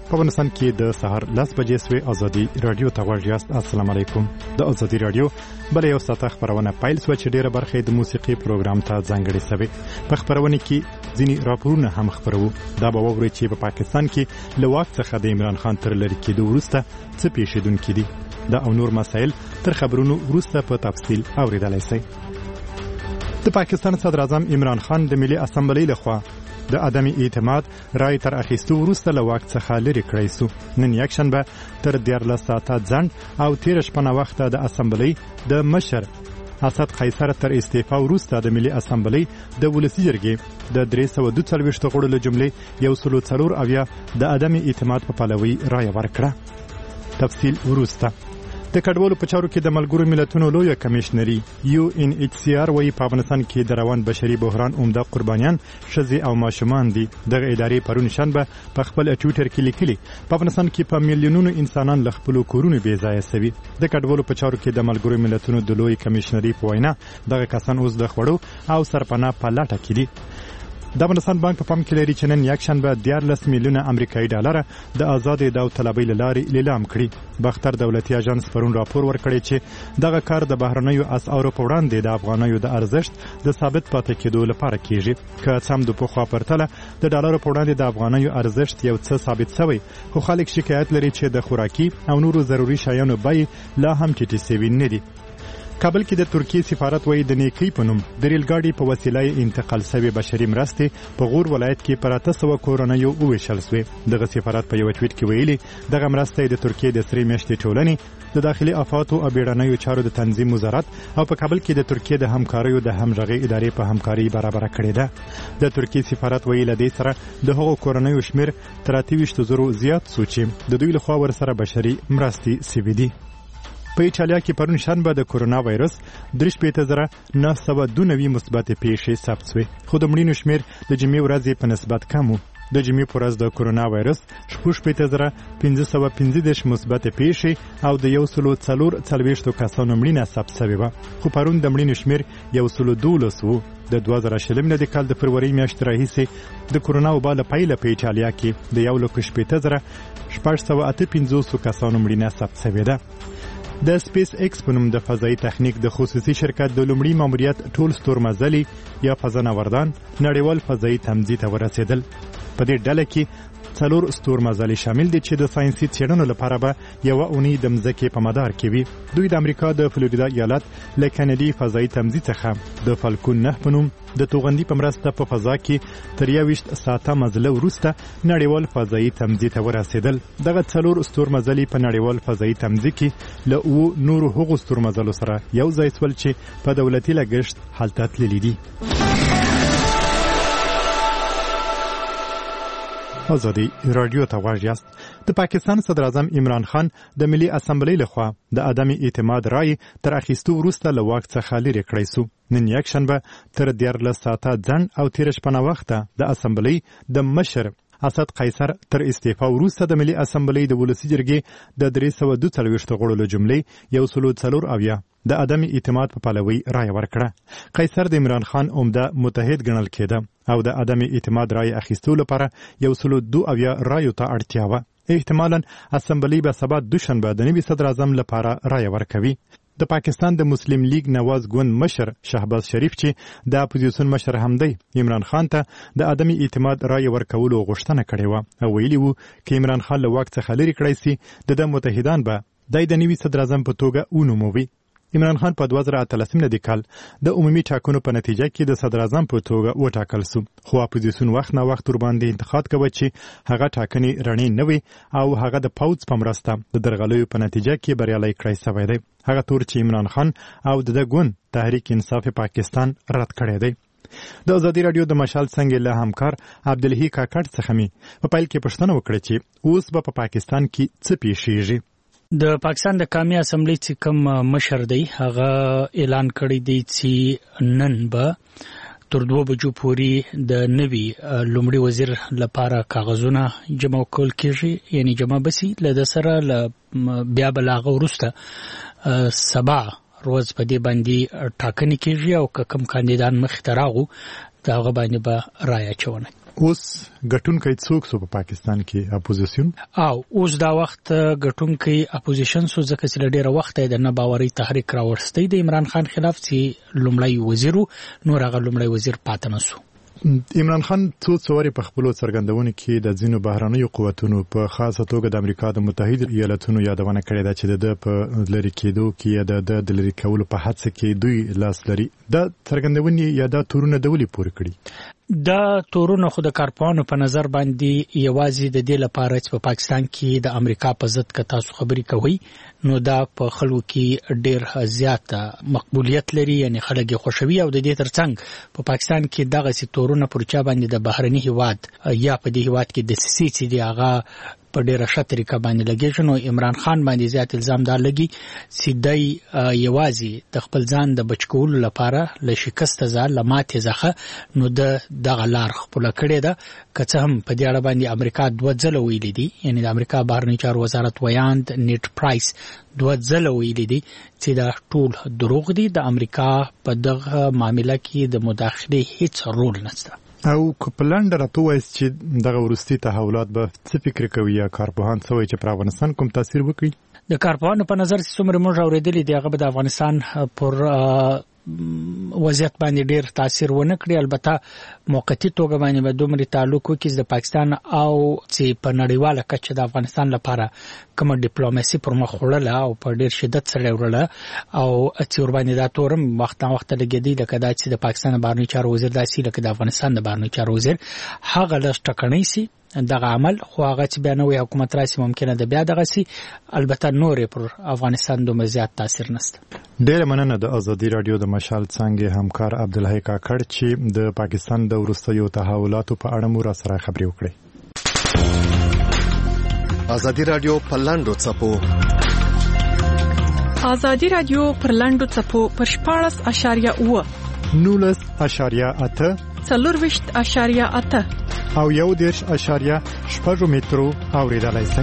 په افغانستان کې د سهار 10 بجې سوی ازادي رادیو ته غوږ یاست. السلام علیکم. د ازادي رادیو بل یو ساعته خبرونه پیل سو چې ډیره برخه د موسیقي پروګرام ته ځانګړې سوي. په خبرونه کې ځینی راپورونه هم خبرو. دا به وګورئ چې په پاکستان کې له واک څخه د عمران خان تر لری کېدو وروسته څه پیښیدونکي دي. دا او نور مسایل تر خبرونو وروسته په تفصیل اوریدلای شئ. د پاکستان صدر اعظم عمران خان د ملي اسمبلی لخوا د عدم اعتماد رای تر اخیستو وروسته له واک څخه لرې کړی سو. نن یکشنبه تر 14 ساعته ځنډ او 13 شپه وخت د اسمبلی د مشر اسد قیصر تر استعفا وروسته د ملي اسمبلی د ولسی جرګې د 342 غړو له جملې 140 د عدم اعتماد په پلوي رای ورکړه. تفصیل وروسته. د کډوالو په چارو کې د ملګرو ملتونو لوی کمشنري UNHCR وايي په افغانستان کې د روان بشري بحران عمده قربانیان ښځې او ماشومان دي. دغه ادارې پرون شنبه په خپل ټویټر کې لیکلي په افغانستان کې په میلیونونو انسانان له خپل کورونو بې ځایه شوي. د کډوالو په چارو کې د ملګرو ملتونو د لوی کمشنري په وینا دغه کسان اوس د خوړو او سرپناه په لټه کې دي. د افغانستان بانک په پام کې لري چې نن یکشنبه 14 میلیونه امریکایي ډالر د آزاد داوطلبۍ لارې لیلام کړي. بختر دولتي اژانس پرون راپور ورکړی چې دغه کار د بهرنیو اسعارو په وړاندې د افغانیو د ارزښت د ثابت پاتې کېدو لپاره کیږي. که څه هم د پخوا پرتله د ډالرو په وړاندې د افغانیو ارزښت یو څه ثابت شوی، خو خلک شکایت لري چې د خوراکي او نورو ضروري شیانو بیې لا هم ټیټې شوي نه دي. کابل کې د ترکیې سفارت وایي د نیکی په نوم د ریل ګاډي په وسیله انتقال شوی بشري مرستې په غور ولایت کې پر 800 کورنیو وویشل شوې. دغه سفارت په یو ټویټ کې ویلي دغه مرستې د ترکیې د سری میاشتې ټولنې د داخلي افاتو او بیړنیو چارو د تنظیم وزارت او په کابل کې د ترکیې د همکاریو د همغږي ادارې په همکاري برابر کړې ده. د ترکیې سفارت ویلي لدې سره د هغو کورنیو شمیر تر 28,000 زیات سوچي د دوی لخوا ورسره بشري مرستې سوي دي. په ایټالیا کې پرون شنبه د کورونا وایرس 3,992 مثبت پیښې ثبت شوې، خو د مړینو شمیر د جمعې ورځې په نسبت کم و. د جمعې په ورځ د کورونا وایرس 6,515 مثبت پیښې او د 140 کسانو مړینه ثبت شوې وه، خو پرون د مړینو شمیر 112 و. د 2020 د کال د فروری میاشتې راهیسې د کورونا وبا له پیله په ایټالیا کې د 1,658 کسانو مړینه ثبت شوې ده. د سپیس ایکس په نوم د فضایي تخنیک د خصوصي شرکت د لومړي ماموریت ټول ستورمزلي یا فضانوردان نړیوال فضایي تمځي ته ورسېدل. په دې ډله کې 4 ستورمزلي شامل دي چې د ساينسي څېړنو لپاره به یوه اونۍ د مځکې په مدار کې وي. دوی د امریکا د فلوریدا ایالت له کینیډي فضایي تمځي څخه د فالکون 9 په نوم د توغندي په مرسته په فضا کې تر 21 ساعته مزله وروسته نړیوال فضایي تمځي ته ورسېدل. دغه 4 ستورمزلي په نړیوال فضایي تمځي کې له نورو هغو ستورمزلو سره یو ځای شول چې په دولتي لګښت هلته تللي دي. ازادي رادیو ته غوږ یاست. د پاکستان صدر اعظم عمران خان د ملي اسمبلی لخوا د عدم اعتماد رای تر اخیستو وروسته له واک څخه لرې کړی سو. نن یکشنبه تر 14 ساعته ځنډ او 13 شپه وخته د اسمبلی د مشر اسد قیصر تر استعفا وروسته د ملي اسمبلی د ولسی جرګې د 342 غړو له جملې 140 د عدم اعتماد په پلوي رای ورکړه. قیصر د عمران خان عمده متحد ګڼل کېده او د عدم اعتماد رای اخیستو لپاره 102 رایو ته اړتیا وه. احتمالاً اسمبلی به سبا دوشنبه د نوي صدر اعظم لپاره رای ورکوي. د پاکستان د مسلم لیگ نواز ګوند مشر شهباز شریف چې د اپوزیسیون مشر هم دی عمران خان ته د عدم اعتماد رای ورکولو غوښتنه کړې وه او ویلي وو چې عمران خان له واک څخه لرې کړی سي د متحدان به د نوي صدر اعظم په توګه ونوموي. عمران خان په 2013 کال د عمومي ټاکنو په نتیجه کې د صدر اعظم په توګه وټاکل سو، خو اپوزیسیون وخت نه وخت ورباندې انتقاد کوي چې هغه ټاکنې رڼې نه وي او هغه د پوځ په مرسته د درغلیو په نتیجه کې بریالی کړی شوی دی. هغه تور چې عمران خان او د ګوند تحریک انصاف پاکستان رد کړی دی. د ازادي رادیو د مشال څنګه له همکار عبدالهی کاکړ څخه می په پیل کې پوښتنه وکړه چې اوس به په پاکستان کې څه پیښیږي. د پاکستان د قومي اسمبلی چې کوم مشر دی هغه اعلان کړی دی چې نن به تر 2 بجو پورې د نوي لومړي وزیر لپاره کاغذونه جمع کول کېږي، یعنی جمع بسی له سره بیا بلاغه ورسته سبا روز په دې باندې ټاکنې کیږي او کوم کاندیدان مخ ته راغو دا غو باندې به رائے چونه. اوس ګټونکي څوک سو په پاکستان کې اپوزیشن او اوس دا وخت ګټونکي اپوزیشن سو ځکه چې ډیره وخت د نه باوري تحریک راوړستې د عمران خان خلاف چې لومړی وزیر نو هغه لومړی وزیر پاتې نسو. عمران خان څو په خپل څرګندونه کې د ځینو بهرانیو قوتونو په خاصه توګه د امریکا د متحده ایالاتونو یادونه کړې ده چې د په لری کېدو کې د لری کولو په هڅه کې دوی لاس لري. د څرګندونې یا د تورونه د ولي پوره کړي دا تورونه خو د کارپوهانو په نظر باندې یوازې د دې لپاره چې په پاکستان کې د امریکا په ضد که تاسو خبري کوي نو دا په خلکو کې ډېر زیات مقبولیت لري یعنی خلک خوشوي او د دې ترڅنګ په پاکستان کې دغه سي تورونه پرچا باندې د بهرني هیواد یا په دې هیواد کې د سیسي دی هغه په ډیره ښه طریقه باندې لګیږي. نو عمران خان باندې زیات الزام دار لګي چې دای یوازې د خپل ځان د بچکولو لپاره له شکست ځان لماتې ځخه نو دغه لار خپل کړی ده که څه هم په دې اړه باندې امریکا دوه ځله ویلي دي یعنی د امریکا بهرنی چارو وزارت ویاند نیټ پرایس دوه ځله ویلي دي چې دا ټول دروغ دي د امریکا په دغه معاملې کې د مداخله هیڅ رول نشته. او کپلند راته وایي چې دغه ورستي تحولات به څه فکر کوي یا کارپوهان څه وایي چې پر افغانستان کوم تاثیر وکړي. د کارپوهانو په نظر څومره موږ اوریدلې دی هغه به د افغانستان پر وضعیت باندې ډیر تاثیر ونه کړی. البته موقتی توګه باندې به دومره تعلق وکړي د پاکستان او چې په نړیواله کچه د افغانستان لپاره کوم ډیپلوماسي پر مخ وړله او په ډیر شدت سره وړله او چې ور باندې دا تورم وخت لګیدي لکه دا چې د پاکستان بهرنی چارو وزیر داسي لکه د افغانستان د بهرنی چارو وزیر هغه لږ ټکنۍ سي دغه عمل خو هغه چې بیا نوې حکومت راسي ممکنه ده بیا دغه سي البته نورې پر افغانستان دومره زیات تاثیر نشته. ډېر مننه د ازادي رادیو د مشال څنګه همکار عبدالحی کاکړ چې د پاکستان د وروستیو تحولاتو په اړه مو را سره خبرې وکړې. ازادي رادیو په لاندو څپو ازادي رادیو پر لاندو څپو پر 14.8 19.8 40.8 او 1.8 مترو اوریدلای شئ.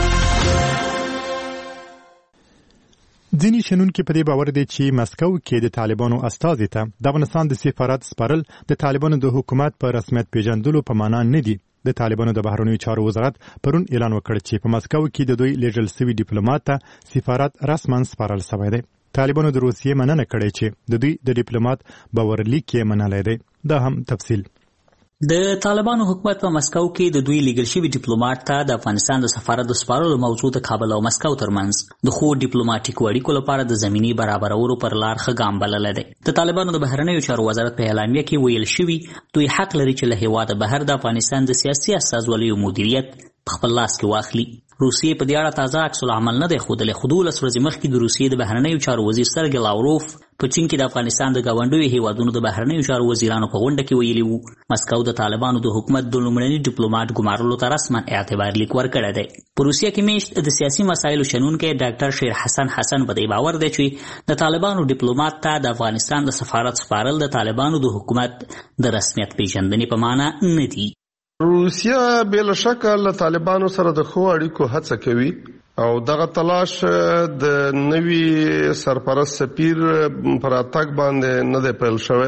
ځینې شنونکي په دې باور دي چې مسکو کې د طالبانو استازي ته د افغانستان د سفارت سپارل د طالبانو د حکومت په رسمیت پیژندلو په معنا نه دي. د طالبانو د بهرنیو چارو وزارت پرون اعلان وکړ چې په مسکو کې د دوی لیږل شوي ډیپلوماټ ته سفارت رسما سپارل شوی دی. طالبانو د روسیې مننه کړې چې د دوی د ډیپلوماټ باورلیک یې منلی دی. دا هم تفصیل. د طالبانو حکومت په مسکو کې د دوی لیږل شوي ډیپلوماټ ته د افغانستان د سفارت د سپارلو موضوع د کابل او مسکو ترمنځ د خو ډیپلوماټیکو اړیکو لپاره د زمینی برابرولو پر لار ښه ګام بللی دی. د طالبانو د بهرنیو چارو وزارت په اعلامیه کې ویل شوي دوی حق لري چې له هیواده بهر د افغانستان د سیاسي استازولیو مدیریت په خپل لاس کې واخلي. روسیې په دې اړه تازه عکس العمل نه دی ښودلی خو 12 ورځې مخکې د روسیې د بهرنیو چارو وزیر سرګی لاوروف په چین کې د افغانستان د ګاونډیو هیوادونو د بهرنیو چارو وزیرانو په غونډه کې ویلي وو مسکو د طالبانو د حکومت د لومړني ډیپلوماټ ګمارلو ته رسما اعتبار لیک ورکړی دی. په روسیه کې میشت د سیاسي مسایلو شنونکی ډاکټر شیر حسن په دې باور دی چې د طالبانو ډیپلوماټ ته د افغانستان د سفارت سپارل د طالبانو د حکومت د رسمیت پیژندنې په معنا نه دي. روسیه بلا شک له طالبانو سره د خو اړیکو هڅه کوي او دغه تلاش د نوي سرپرست سفیر پر اتاک باندې نه دی پیل شوی.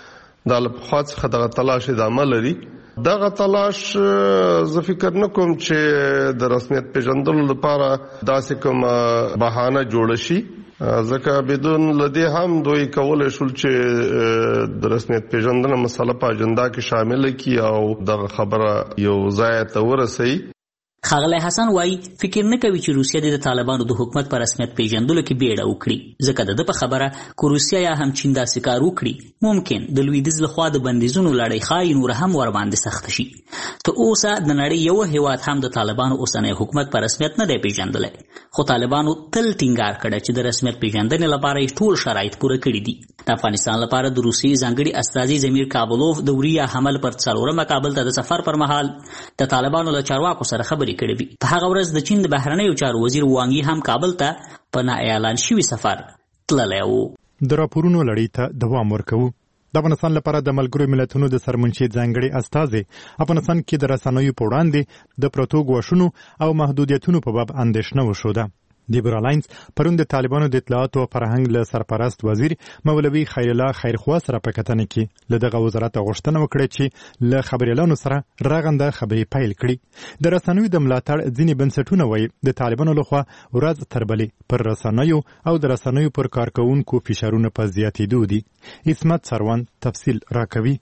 د لپخات څخه دغه تلاش ادامه لري. دغه تلاش زه فکر نه کوم چې د رسمیت پیژندلو لپاره داسې کوم بهانه جوړ شي ځکه بدون لدی هم دوی کولای شول چې د رسمیت پیژندنه مسله په اجنډا کې شامل کړي او دغه خبره یو ځای ته ورسوي. ښاغلی حسن وایي فکر نه کوي چې روسیه د طالبانو د حکومت په رسمیت پیژندلو کې بیړه وکړي ځکه د ده په خبره که روسیه یا هم چین داسې کار وکړي ممکن د لویدیځ لخوا د بندیزونو لړۍ ښایي نور هم ورباندې سخته شي. ته اوسه د نړۍ یو هیواد هم د طالبانو اوسنی حکومت په رسمیت نه دی پیژندلی خو طالبانو تل ټینګار کړی چې د رسمیت پیژندنې لپاره یې ټول شرایط پوره کړي دي. د افغانستان لپاره د روسیې ځانګړي استازي زمیر کابلوف د وریا حمل پر 4 کابل ته د سفر پر مهال د طالبانو له چارواکو سره خبرې کړې وي. په هغه ورځ د چین د بهرنیو چارو وزیر وانګي هم کابل ته په نا اعلان شوي سفر تللی و. د راپورونو لړۍ ته دوام ورکوو. د افغانستان لپاره د ملګرو ملتونو د سرمنشي ځانګړي استازي افغانستان کې د رسنیو په وړاندې د پروتو ګواښونو او محدودیتونو په باب اندېښنه وښوده. دیبرا لاینز پرون د طالبانو د اطلاعات او فرهنګ له سرپرست وزیر مولوي خیر الله خیرخوا سره په کتنه کې له دغه وزارت غوښتنه وکړه چې له خبريالانو سره راغنده خبري پیل کړي. د رسنیو د ملاتړ ځینې بنسټونه وایي د طالبانو لخوا ورځ تر بلې پر رسنیو او د رسنیو پر کارکونکو فشارونه په زیاتېدو دي. اسمت سروان تفصیل راکوي.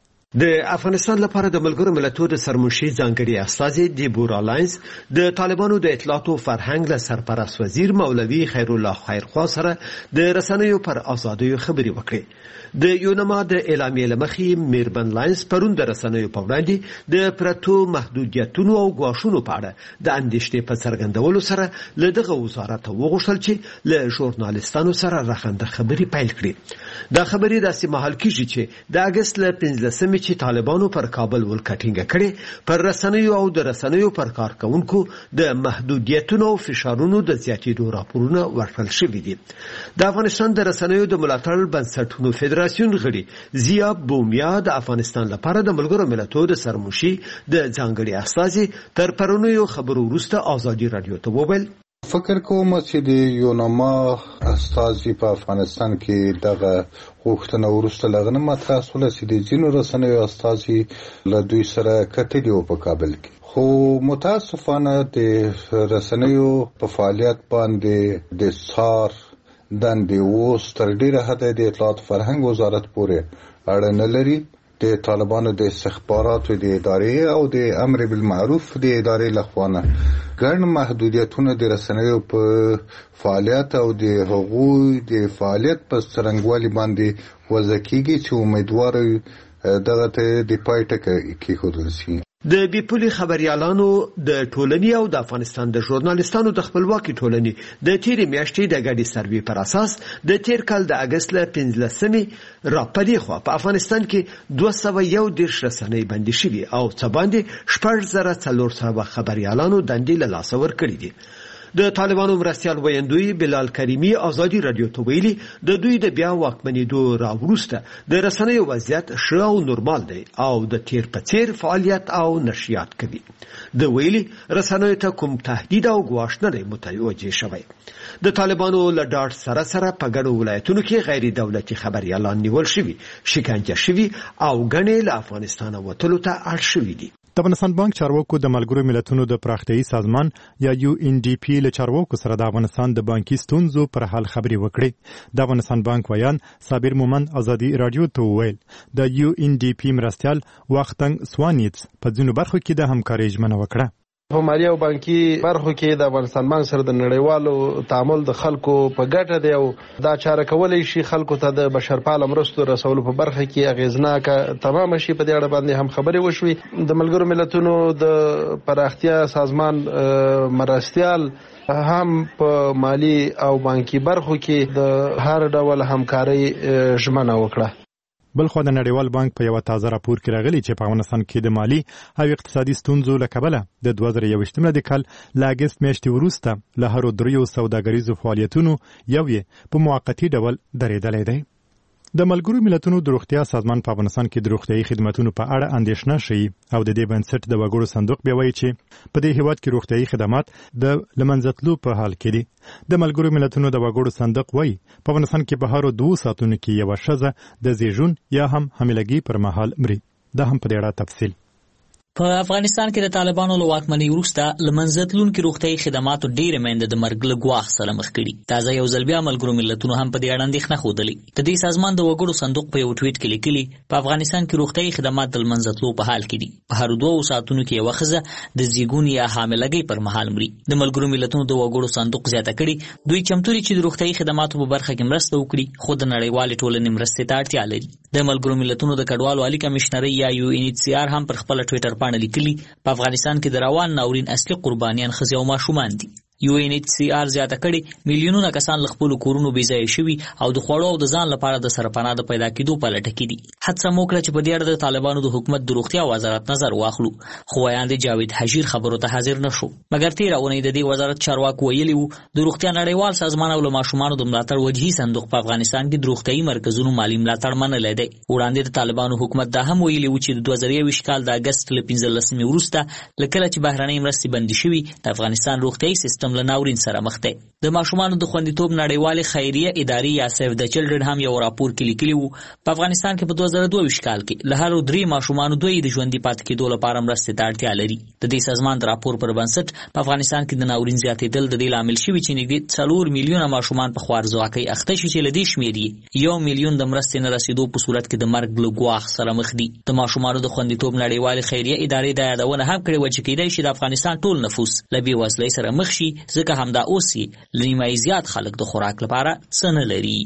د افغانستان لپاره د ملګرو ملتونو د سرمنشي ځانګړي استازي دیبورا لاینز د طالبانو د اطلاعات او فرهنګ له سرپرست وزیر مولوي خیر الله خیرخوا سره د رسنیو پر ازادۍ خبري وکړي. د یونما د اعلامیې لمخې میربن لاینز پرون د رسنیو په وړاندې د پرتو محدودیتونو او ګواښونو په اړه د اندېښنې په څرګندولو سره له دغه وزارت وغوښتل چې له ژورنالیستانو سره راغنده خبري پیل کړي. دا خبري داسې مهال کېږي چې د اگست له 15 چې طالبانو پر کابل ولکټینګ کړي پر رسنیو او د رسنیو پر کارکونکو د محدودیتونو او فشارونو د زیاتېدو راپورونه ورکړل شوي دي. د افغانستان د رسنیو د ملاتړ بنسټونو فدراسیون غړي زیا بومیا د افغانستان لپاره د ملګرو ملتونو د سرمنشي د ځانګړي استازي تر پرونیو خبرو وروسته ازادي رادیو ته وویل فکر کوم چې د یونما استازي په افغانستان کې دغه غوښتنه ورسته لغنه مطرح شوه چې د ځینو رسنیو استازي له دوی سره کتلي او په کابل کې خو متاسفانه د رسنیو په فعالیت باندې د سار دندې اوس تر ډیره حده د اطلاعات فرهنګ وزارت پورې اړه نه لري. د طالبانو د استخباراتو د ادارې او د امر بالمعروف د ادارې لخوا ګڼ محدودیتونه د رسنیو په فعالیت او د حقوقي د فعالیت په څرنګوالي باندې وضع کیږي چې امیدوار دغه ته د پای ټکی کېښودل شي. د بیپولي خبريالانو د ټولنې او د افغانستان د ژورنالیستانو د خپلواکي ټولنې د تیرې میاشتې د ګډي سروې پر اساس د تیر کال د اگست له 15 راپدې خو په افغانستان کې 201 رسنۍ بندي شوي او څه باندې 1400 خبريالانو دندې له لاسه ورکړي دي. د طالبانو مرستيال ویندوی بلال کریمی ازادي رادیو ته ویلي د دوی د بیا واکمنېدو راوروسته د رسنیو وضعیت ښه او نورمال دی او د تیر په څیر فعالیت او نشریات کوي. د ویلي رسنیو ته کوم تهدید او ګواښ نه دی متوجه شوی. د طالبانو له ډاډ سره په ګڼو ولایتونو کې غیر دولتي خبريالان نیول شوي، شکنجه شوي او ګڼې له افغانستان وتلو ته اړ شوي دي. د افغانستان بانک چارواکو د ملګرو ملتونو د پراختیایي سازمان یا UNDP له چارواکو سره د افغانستان د بانکي ستونزو پر حل خبري وکړي. د افغانستان بانک ویان صابر مومند ازادي رادیو ته وویل د UNDP مرستيال وختنګ سوانیتس په ځینو برخو کې د همکارۍ ژمنه وکړه. په مالي او بانکي برخو کې د افغانستان بانک سره د نړیوالو تعامل د خلکو په ګټه دی او دا چاره کولای شي خلکو ته د بشرپاله مرستو رسولو په برخه کې اغیزناکه تمام شي. په دې اړه باندې هم خبرې وشوي. د ملګرو ملتونو د پراختیا سازمان مرستيال هم په مالي او بانکي برخو کې د هر ډول همکارۍ ژمنه وکړه. بلخو د نړیوال بانک په یو تازه راپور کې راغلي چې په افغانستان کې د مالی او اقتصادي ستونزو له کبله د 2021 میلادي له اگست میاشتې وروسته له هرو دریو سوداګریزو فعالیتونو یو یې په موقتی ډول درېدلی دی. د ملګرو ملتونو د روغتیا سازمان په افغانستان کې د روغتیايي خدماتو په اړه اندېښنه شي او د دې بنسټ د وګړو صندوق بیا وایي چې په دې هیواد کې روغتیايي خدمات د لمنځتلو په حال کې دي. د ملګرو ملتونو د وګړو صندوق وایي په افغانستان کې په هر 2 ساعتونو کې یو ښځه د زیږون یا هم حاملګي پر مهال مري. دا هم په دې اړه تفصیل. په افغانستان کې د طالبانو له واکمنۍ وروسته له منځتلونکو روغتیايي خدماتو ډېرې میندې د مرګ له ګواښ سره مخ کړي. تازه یو ځل بیا ملګرو ملتونو هم په دې اړه اندېښنه ښودلې. د دې سازمان د وګړو صندوق په یو ټویټ کې لیکلي په افغانستان کې روغتیايي خدمات د منځتلو په حال کې دي. په هر 2 ساعتونو کې یو ښځه د زیږون یا حاملګۍ پر مهال مري. د ملګرو ملتونو د وګړو صندوق زیاته کړي دوی چمتو دي چې د روغتیايي خدماتو په برخه کې مرسته وکړي، خو د نړیوالې ټولنې مرستې ته اړتیا لري. د ملګرو ملتونو د کډوالو عالی کمشنري یا UNHCR هم پر خپل ټویټر باندې لیکلي په افغانستان کې د روان ناورین اصلي قربانیان ښځې او ماشومان دي. UNHCR زیاته کړي میلیونونه کسان له خپل کورونو بې ځایه شوي او د خوړو او د ځان لپاره د سرپناه د پیدا کېدو په لټه کې دي. هڅه مو کړه چې په دې اړه د طالبانو د حکومت د روغتیا وزارت نظر واخلو، خو ویاند جاوید حجیر خبرو ته حاضر نشو. مګر تیر اونۍ د دې وزارت چارواکو ویلي وو د روغتیا نړیوال سازمان او له ماشومانو د ملاتړ وجهي صندوق په افغانستان کې د روغتیايي مرکزونو مالی ملاتړ منلی دی. وړاندې د طالبانو حکومت دا هم ویلي وو چې د 2021 کال د اگست له 15 وروسته لکه چې بهرنۍ مرستې بندي شوي د افغانستان روغتیايي سیستم سیستم له ناورین سره مخ دی. د ماشومانو د خوندیتوب نړیوالې خیریه ادارې یا سیف د چلډرن هم یو راپور کې لیکلی وو په افغانستان کې په 2022 کال کې له هر 3 ماشومانو 2 د ژوندۍ پاتې کېدو لپاره مرستې ته اړتیا لري. د دې سازمان د راپور پر بنسټ په افغانستان کې د ناورین زیاتېدل د دې لامل شوی چې نږدې 4 میلیونه ماشومان په خوارځواکۍ اخته شي چې له دې شمېر یې 1 میلیون د مرستې نه رسیدو په صورت کې د مرګ له ګواښ سره مخ دي. د ماشومانو د خوندیتوب نړیوالې خیریه ادارې دا یادونه هم کړې وه چې کېدای شي د افغانستان ټول نفوس له بېوزلۍ سره مخ شي ځکه همدا اوس یې له نیمایي زیات خلک د خوراک لپاره څه نه لري.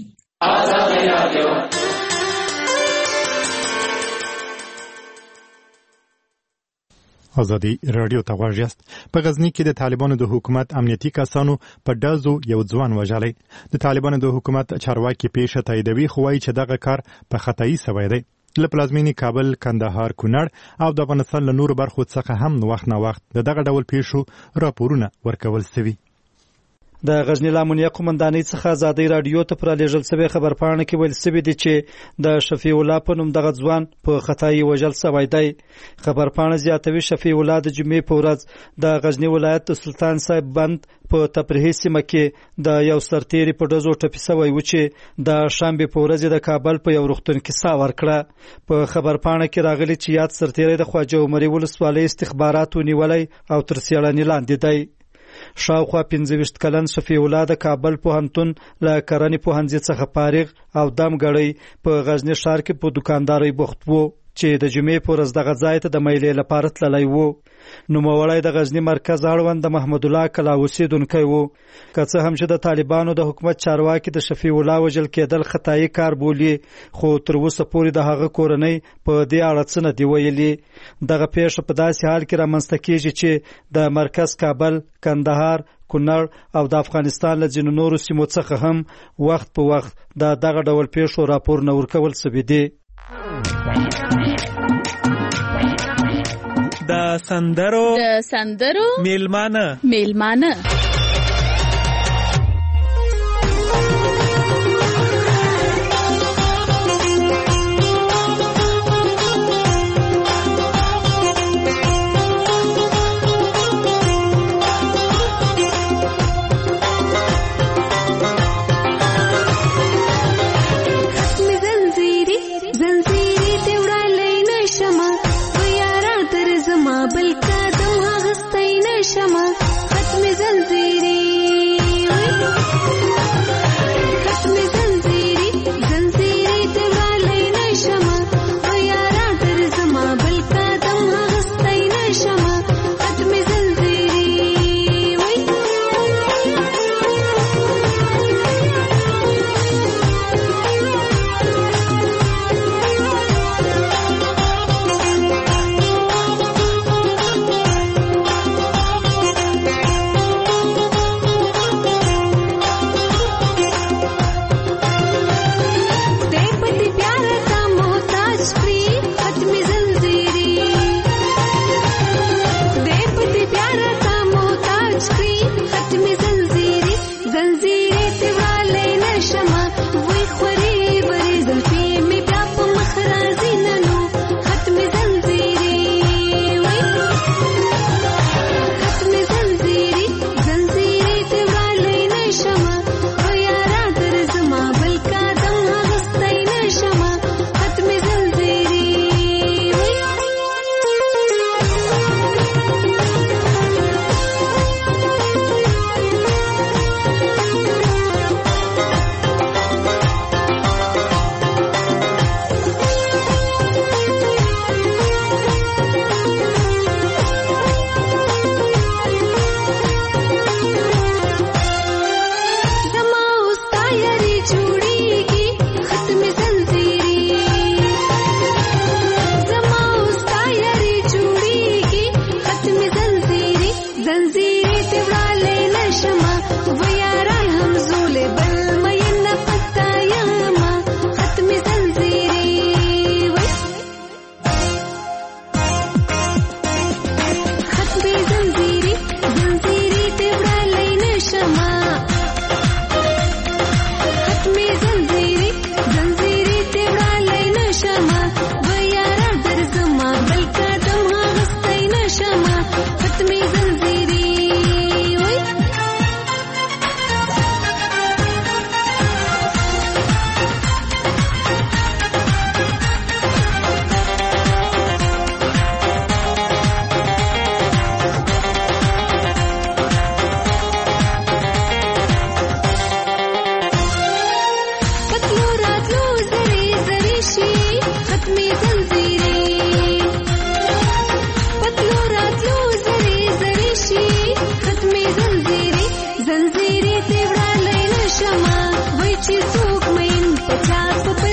ازادي رادیو ته غوږ یاست. په غزنی کې د طالبانو د حکومت امنیتي کسانو په ډزو یو ځوان وژلی. د طالبانو د حکومت چارواکي پیښه تاییدوي خو وایي چې دغه کار په خطایي سوی دی. له پلازمینې کابل، کندهار، کونړ او د افغانستان له نورو برخو څخه هم وخت نه وخت دغه ډول پیښو راپورونه ورکول سوي. د غزنی لامونیه قومندانۍ څخه ازادي رادیو ته پر لېږل شوی خبرپاڼه کې ویل شوي دي چې د شفیع الله په نوم دغه ځوان په خطایي وژل شوی دی. خبرپاڼه زیاتوي شفیع الله د جمعې په ورځ د غزنی ولایت د سلطان صاحب بند په تفریحي سیمه کې د یو سرتیري په ډزو ټپي شوی و چې د شنبې په ورځ د کابل په یو روغتون کې ساه ورکړه. په خبرپاڼه کې راغلي چې یاد سرتیري د خواجه عمري ولسوالۍ استخباراتو نیولی او تر څېړنې لاندې دی. شاوخوا 15 کلن شفیع الله د کابل پوهنتون له کرنې پوهنځي څخه فارغ او دم غړی په غزنی ښار کې په دکاندارۍ بوخت وو چې د جمعې په ورځ دغه ځای ته د میلې لپاره تللی وو. نوموړی د غزنی مرکز اړوند د محمد الله کلا اوسیدونکی وو. که څه هم چې د طالبانو د حکومت چارواکي د شفیع الله وژل کېدل خطایي کار بولي خو تر اوسه پورې د هغه کورنۍ په دې اړه څه نه دي ویلي. دغه پیښه په داسې حال کې رامنځته کېږي چې د مرکز کابل، کندهار، کونړ او د افغانستان له ځینو نورو سیمو څخه هم وخت په وخت دغه ډول پیښو راپورونه ورکول شوي دي. د سندرو میلمانه بل قدم هغستی نشمه ختم زنځیر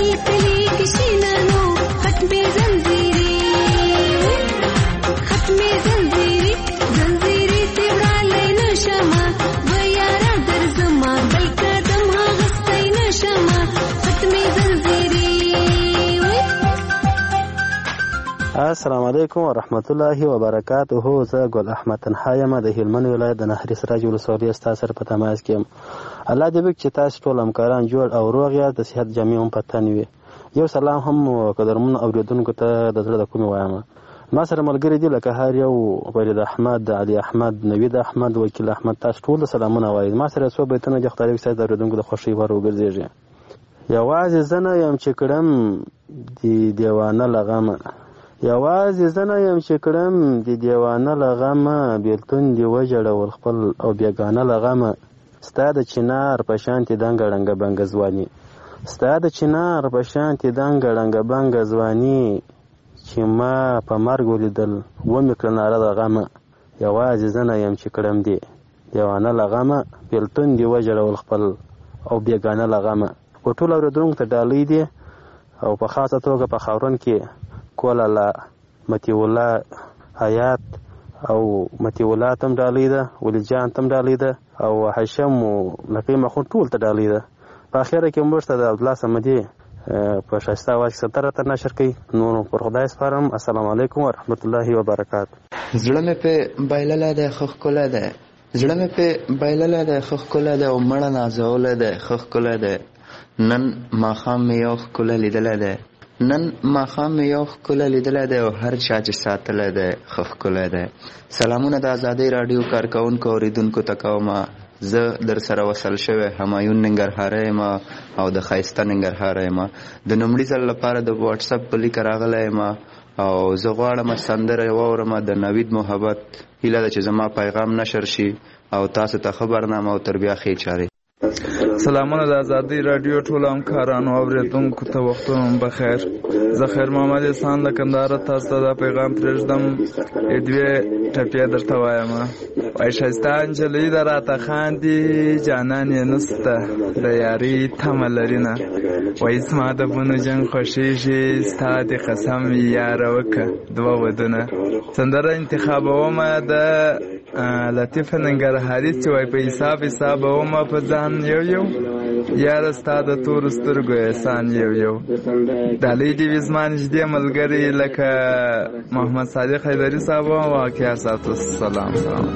السلام علیکم ورحمت الله وبرکاته. زه ګل احمد تنها یم د هلمند ولایت د نهري سراج ولسوالۍ استاد سره په تماس کې یم. الله دې وکړي چې تاسو ټول همکاران جوړ او روغ یاست، د صحت جامې هم په تن وي. یو سلام هم قدرمنو اوریدونکو ته د زړه د کومې وایم. ما سره ملګري دي لکه هر یو فرید احمد، علي احمد، نوید احمد، وکیل احمد، تاسو ټول سلامونه وایي. ما سره څو بیتونه د خدای وکړي د اوریدونکو د خوښۍ ور وګرځېږي. یوازې زه نه یم چې کړم د دیوانه لغمه، یوازې زه نه یم چې کړم د دیوانه لغمه، بیلتون دې وژړول خپل او بیګانه لغمه. ستا د چنار په شانتې دنګه ړنګه بنګه ځواني، ستا د چنار په شانتې دنګه ړنګه بنګه ځواني، چې ما په مرګ ولیدل ومې کړه ناره د غمه. یوازې زه نه یم چې کړم دې دیوانه لغمه، بیلتون دې وژړول خپل او بیګانه لغمه. په ټول اورېدونکو ته ډالۍ دي او په خاصه توګه په خاورون کې کولاله، متی الله حیات او متی الله تم ډالۍ ده، ولی جان تم ډالۍ ده او حشم او لقی مخون ټول ته ډالۍ ده. په اخره کې موږ ته د عبدالله صمدي په شایسته اواز کې سندره ته نشر کوي. نور پر خدای سپارم. السلام علیکم ورحمت الله وبرکاته. زړه مې په بایلله ده خو ښکلی ده، زړه مې په بایلله ده خو ښکلی ده او مړه نازولی ده خو ښکلی ده. نن ماښام مې یو ښکلی لیدلی ده، نن ماښام مې یو ښکلی لیدلی دی او هر چا چې ساتلی دی ښه ښکلی دی. سلامونه د ازادۍ راډیو کارکوونکو اورېدونکو ته کومه. زه در سره وصل شوی همایون ننګرهاری یم او د ښایسته ننګرهاره یم. د لومړي ځل لپاره د واټساپ په لیکه راغلی یم او زه غواړم سندره واورم د نوید محبت. هیله ده چې زما پیغام نشر شي او تاسو ته ښه برنامه او تر بیا ښې چارې. سلامونه د ازادۍ راډیو ټولو همکارانو او اورېدونکو ته وختونه بخیر. زه خیر محمد احسان د کندهار تاسو ته دا پیغام پرېږدم. دوې ټپې درته وایم. وایي ښایسته نجلۍ ده راته خاندي، جانان یې نسته د یارۍ تمه لري نه. وایي زما د بونو جنګ خوښېږي، ستا دې قسم وي یاره وکړه دوه ودونه. سندره انتخابومه د لطیفه ننګرهاري چې وایي په حساب حسابومه په ځان یو یو، یاره ستا د تورو سترګو احسان یو یو. ډالۍ دې وي زما نږدې ملګري لکه محمد صادق حیدري صاحب او واقعه ساتو. سلام سلام.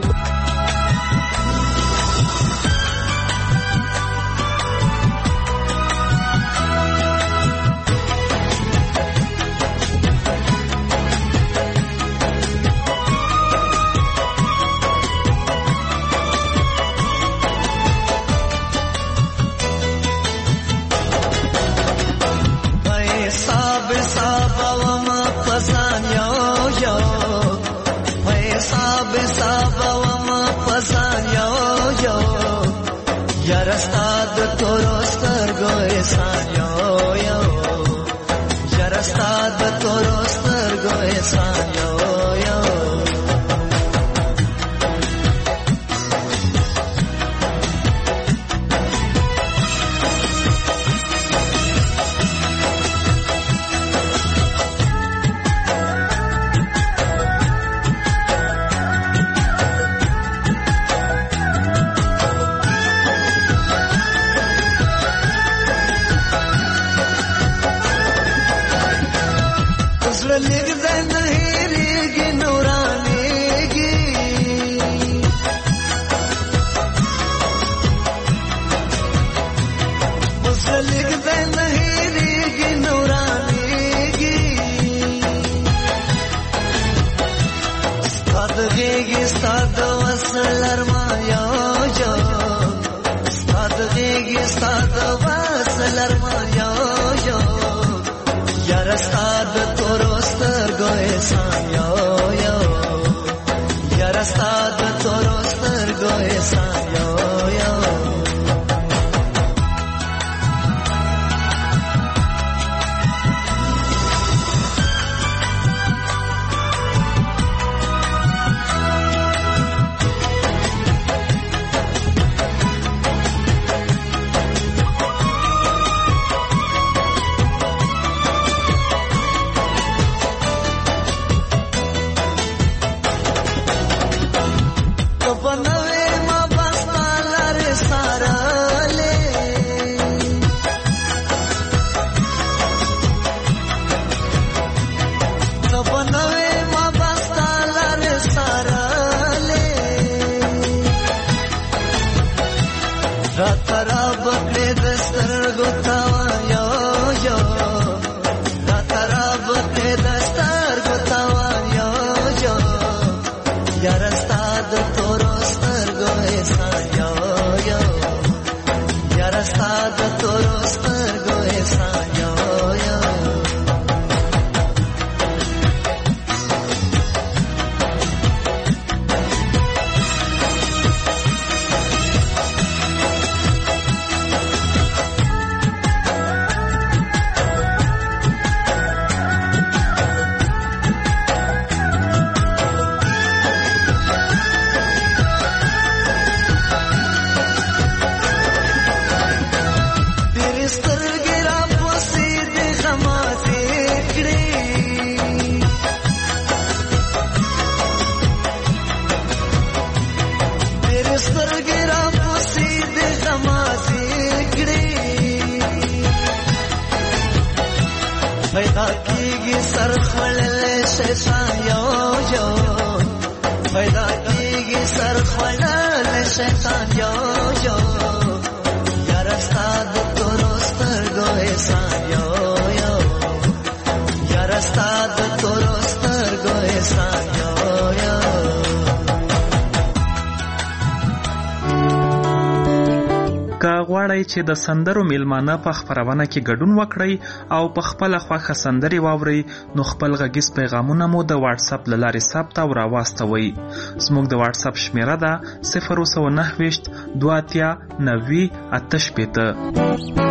غواړئ چې د سندرو میلمانه په خپرونه کې ګډون وکړئ او په خپله خوښه سندرې واورئ نو خپل غږیز پیغامونه مو د واتساپ له لارې ثبت او راواستوئ. زموږ د واتساپ شمیره ده 029 2 90 88.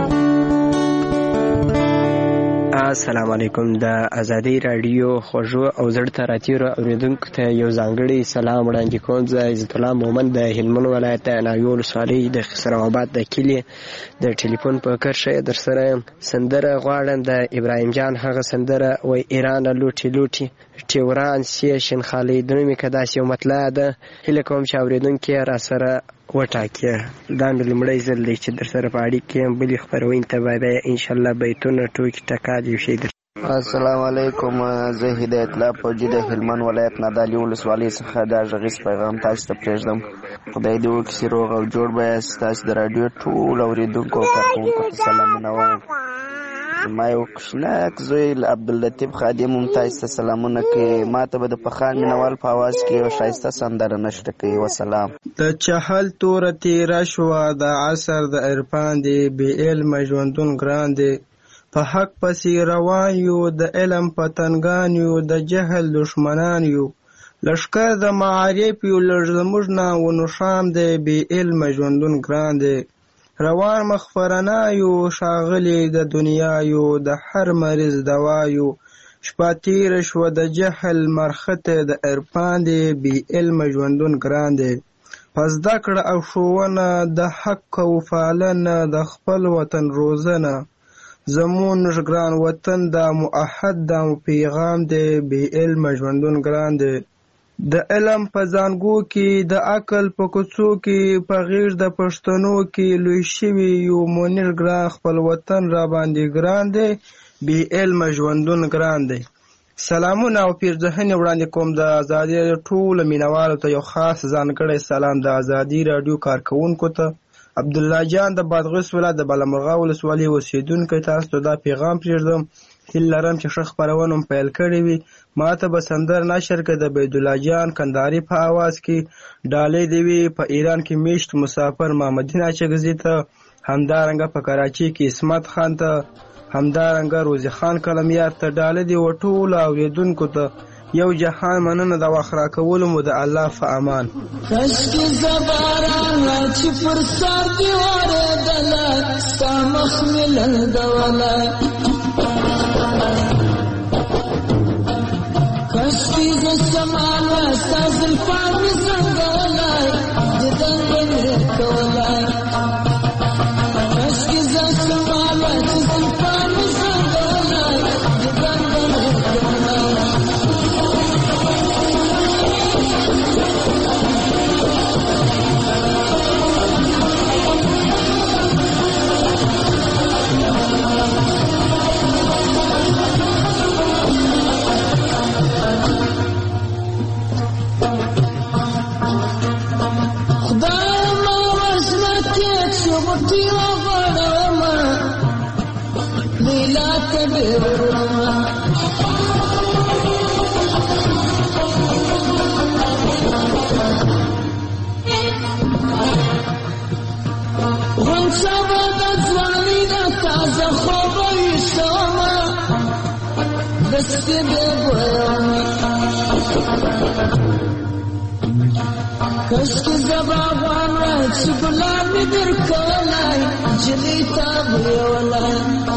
السلام علیکم. د ازادي رادیو خوږو او زړه ته راتیرو اوریدونکو ته یو ځانګړی سلام وړاندې کوم. زه عزت الله مومن د هلمند ولایت ناوې ولسوالۍ د خسروآباد د کلي د ټلیفون په کرښه در سره یم. سندره غواړم د ابراهیم جان هغه سندره وای ایران لوټي لوټي ټیوران سی شنخالي د نومې که داسې یو مطلع ده. هیله کوم چې اورېدونکي را سره وټاکي. دا مې لومړی ځل دی چې در سره په اړیکې یم. بلې خپرونې ته به انشاءالله بیتونه ټوکې ټکال یو شی در. السلام علیکم. زه هدایت الله فوجي د هلمند ولایت نادعلي ولسوالۍ څخه دا غږیز پیغام تاسو ته پرېږدم. خدای دې وکړي چې روغ او جوړ به یاست. تاسو د راډیو ټول اورېدونکو او کارکوونکو ته سلامونه وایم. ما یو کوچنک زوی عبداللطیف خادم هم تاسو ته سلامونه کوي. ما ته به د پخان مینوال په اواز کې یو ښایسته سندره نشته کوي. وسلام. د چهل توره تېره شوه د عصر د عرفان دی بې علمه ژوندون ګران دی. په حق پسې روان یو د علم پتنګان یو د جهل دشمنان یو. لښکر د معارف یو لږ زموږ نه ونوښام دی بې علمه ژوندون ګران دی. روان مخفرنا یو ښاغلي د دنیا یو د هر مریض دوا یو. شپه تېره شوه د جهل مرخته د عرفان دی بې علمه ژوندون ګران دی. په زده کړه او ښوونه د حق او پالنه د خپل وطن روزنه زمون ګران وطن دا معهد دا پیغام دی بې علمه ژوندون ګران دی. د علم په زانګو کې د عقل په کوڅو کې په غیږ د پښتنو کې لوی شوي یو منیر ګران خپل وطن را باندې ګران دی بې علمه ژوندون ګران دی. سلامونه او پیرزهنې وړاندې کوم د ازادي ټولو مینوالو ته. یو خاص ځانګړی سلام د ازادي راډیو کارکوونکو ته. عبدالله جان د بادغیس ولایت د بالامرغه ولسوالۍ اوسېدونکی تاسو ته دا پیغام پرېږدم. هیله لرم چې ښه خپرونه مو پیل کړې وي. ما ته به سندر نشر کې د بیدالله جان کندهاري په اواز کې ډالۍ دې وي. په ایران کې میشت مسافر محمدین اچکزي ته، همدارنګه په کراچۍ کې اسمت خان ته، همدارنګه روزي خان کلمیار ته ډالۍ دې وټولو اورېدونکو ته. یو جهان مننه د وخت راکولو مو د الله په امان. کشکی زبارانه چې پر سر دی اورېدله ستا مخ مې لنډوله. کشکی زه شماله ستا زلفان مې زنګولی دیدن به مې کولی. کشکی زه شماله چې زلفان مې زنګولی دیدن به مې کولی. غنچه به د ځوانۍ د تازه خوبه ویښومه دستې بې بویومه کشکې زه به افغان وای چې ګلاب مې درکولی نجلۍ ته بویولی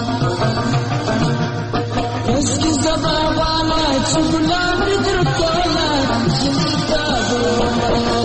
کشکې زه به افغان وای چې ګلاب مې درکولی نجلۍ ته بویولی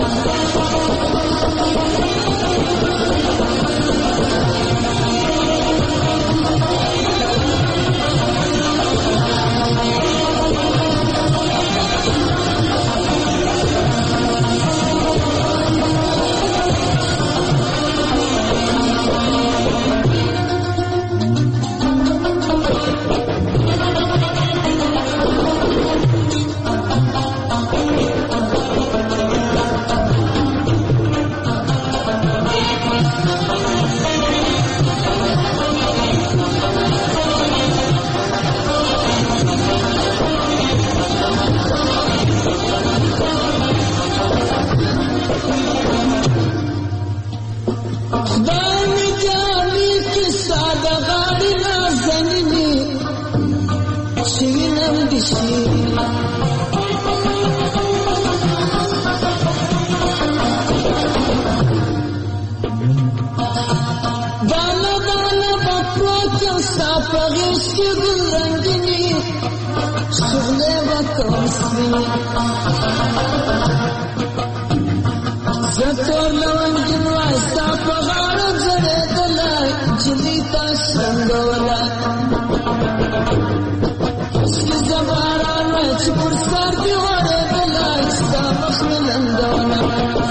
زتور لونګین وای ستا په غاړه ځړېدلی نجلۍ ته شرنګولی کشکې زه باران وای چې پر سر دې غوړېدلی ستا مخ مې لنګولی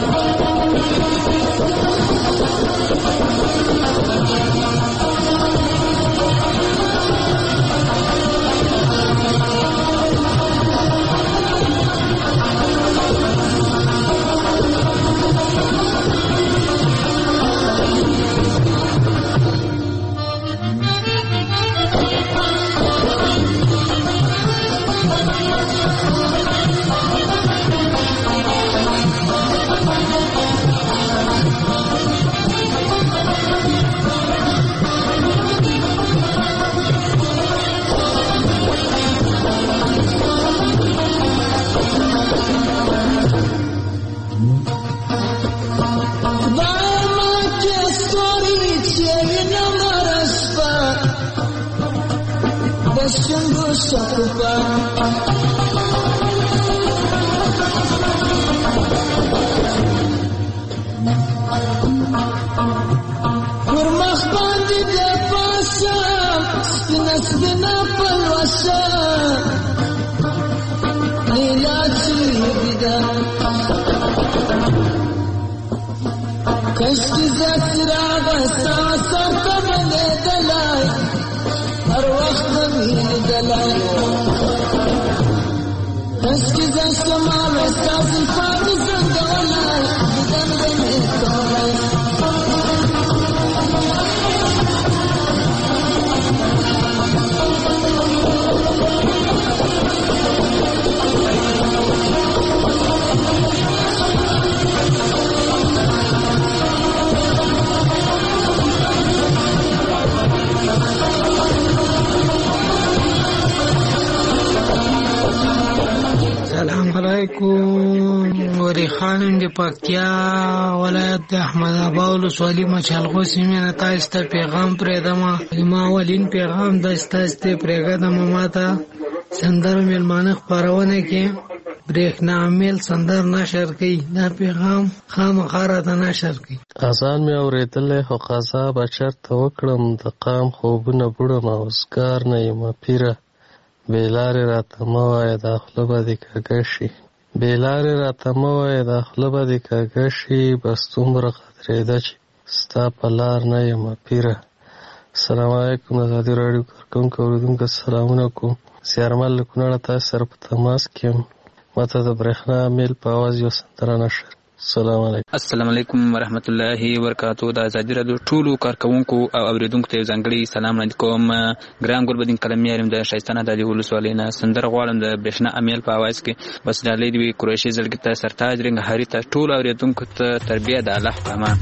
Shungu shakuba Kurmah bandi de pasha Spina spina palwasha Lila chibida Kashki zasiraga sa sarta bane dalai هر وخت مې دلای کشکې زه شمال ستا صفات زنګولای دیدن به مې کولای السلام علیکم وری خانم د پکتیا ولایت د احمد آباد ولسوالۍ مچالغو سیمې نه تاسو ته پیغام پرېږدم ما اولین پیغام د تاسو ته پرېږدم ماته سندرو میلمانه خپرونه کې برېښنا میل سندر نشر کوي دا پیغام خامخا راته نشر کوي اذان مې اورېدلی خو قضا به چېرته وکړم د قام خوبونه بوړم اوزګار نه یم پیره بېلارې راته مه وایه دا خوله به دې کږه شي بېلارې راته مه وایه دا خوله به دې کږه شي بس دومره قدرېده چې ستا په لار نه یم پیره السلام علیکم ازادي راډیو کارکوونکو اورېدونکو سلامونه کوم زیارمل له کونړه تاسو سره په تماس کې یم ماته د برېښنا میل په اواز یو سندره نشر السلام علیکم ورحمت الله وبرکاتہ. د ازادي رادیو ټولو کارکونکو او اوریدونکو ته ځانګړي سلام وړاندې کوم. ګران ګلبدین کلمی یم د شایستانه د ولسوالۍ نه. سندره غواړم د برېښنا امیل په اواز کې. بس ډالۍ دی قریشي زړګي ته سرتاج رنګ هری ته ټولو اوریدونکو ته تربیه د الله په امان.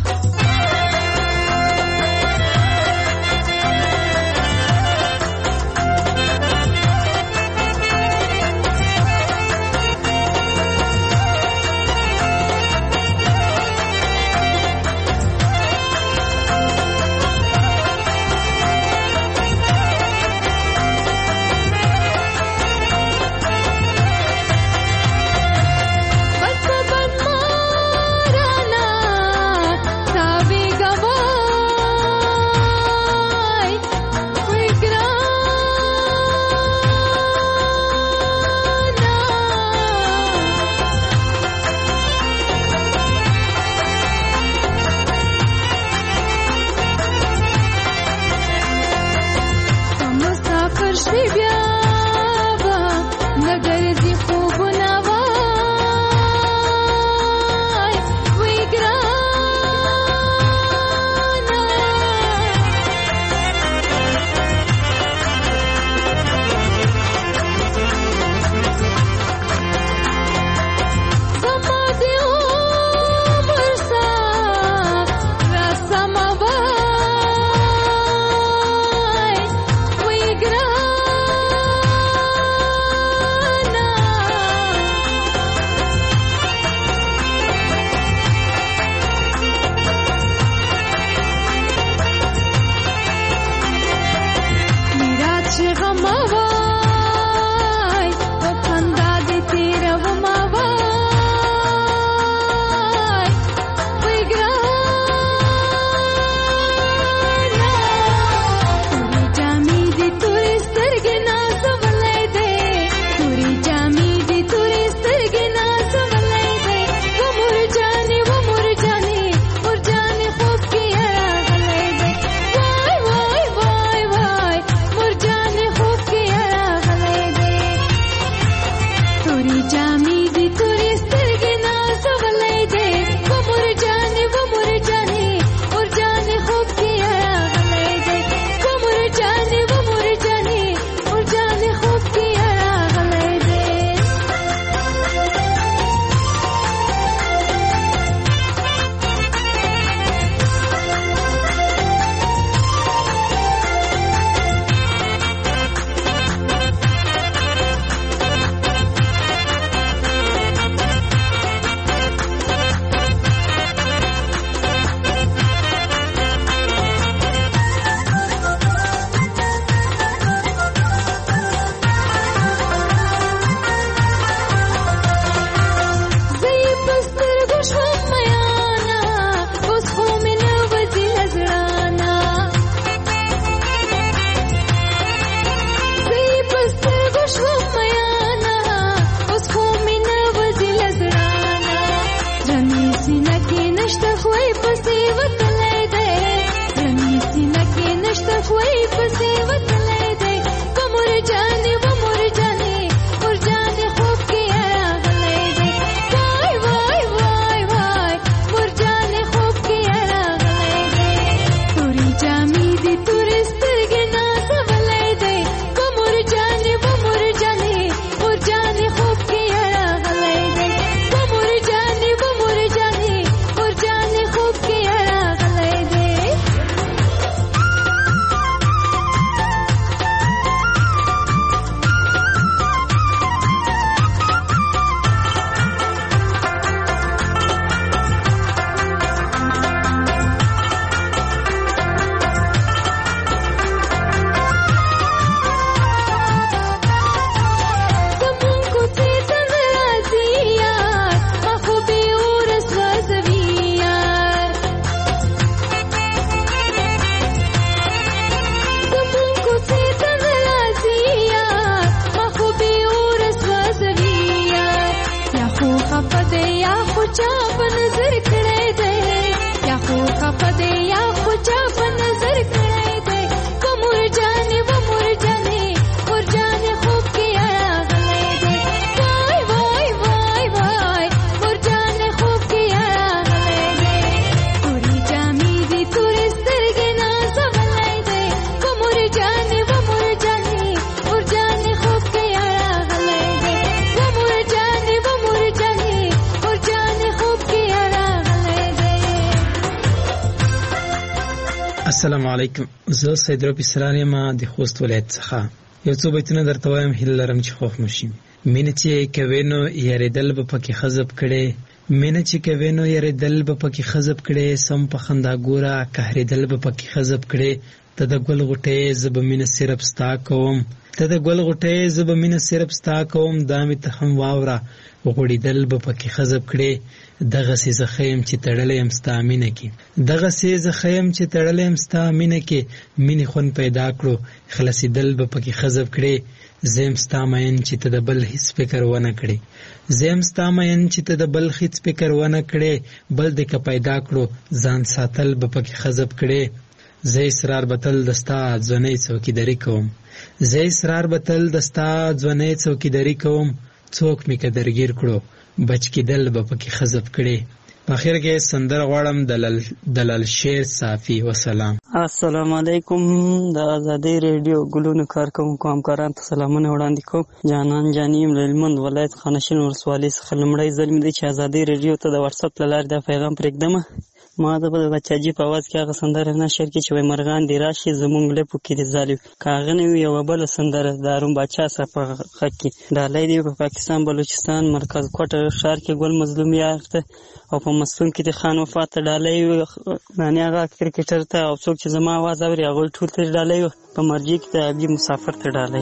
السلام علیکم. زه سید ربی سرانی ما د خوست ولایت څخه یو څو بیتونه درته وایم، هیله لرم چې خوښ مو شي. مینه چې کوي نو یاریدل به پکې خزب کړي، مینه چې کوي نو یاریدل به پکې خزب کړي، سم په خندا ګوره قهرېدل به پکې خزب کړي. ته د ګل غوټۍ زه به مینه صرف ستا کوم، ته د ګل غوټۍ زه به مینه صرف ستا کوم، دا مې ته هم واوره غوړېدل به پکې خزب کړي. دغسې زه ښه یم چې تړلی یم ستا مینه کې، دغسې زه ښه یم چې تړلی یم ستا مینه کې، مینې خوند پیدا کړو خلاصېدل به پکې خزب کړي. زه یم ستا مین چې ته د بل هېڅ فکر ونه کړې، زه یم ستا مین چې ته د بل هېڅ فکر ونه کړې، بل دې که پیدا کړو ځان ساتل به پکې خزب کړي. زه اصرار به تل د ستا ځوانۍ څوکیداري کوم، زه اصرار به تل د ستا ځوانۍ څوکیداري کوم، څوک مې که درګیر کړو بچ کېدل به پکې خزب کړي. په اخر کې سندره غواړم دلال شیر صافي. وسلام. السلام علیکم. د ازادۍ ریډیو ګلونو کارکوونکو همکارانو ته سلامونه وړاندې کوم. جانان جانیم له هلمند ولایت خانشین ولسوالۍ څخه لومړی ځل مې دی چې ازادۍ ریډیو ته د واتساپ له لارې دا پیغام پرېږدمه. ما د بچاجي په اواز کې هغه سندره نشر کړي چې وایي مرغان دې راشي زمونږ لپو کې دې ځالي، که هغه نه وي یوه بله سندره د هارون باچا څخه په غږ کې ډالۍ دی په پاکستان بلوچستان مرکز کوټه ښار کې ګل مظلوم یاغ ته، او په مستون کې د خان وفات ته ډالۍ یعنې هغه کرکټر ته، او څوک چې زما اواز اوري هغوی ټول ته ډالۍ، په مرجې کې د ابي مسافر ته ډالۍ.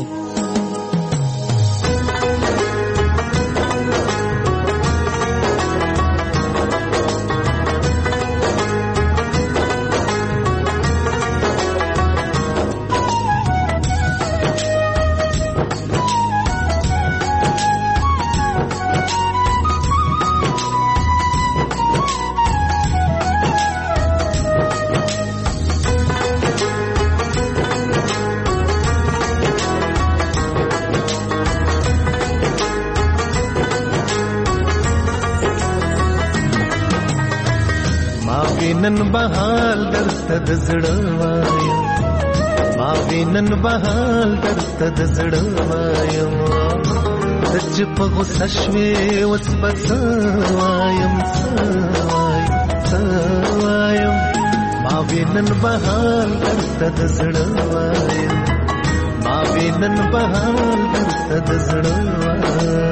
نن بهال درته د زړه وایم، ما وینن بهال درته د زړه وایم، ته چې په غوسه شوې اوس به څه وایم څه وایم، ما وینن بهال درته د زړه وایم، ما وینن بهال درته د زړه وایم.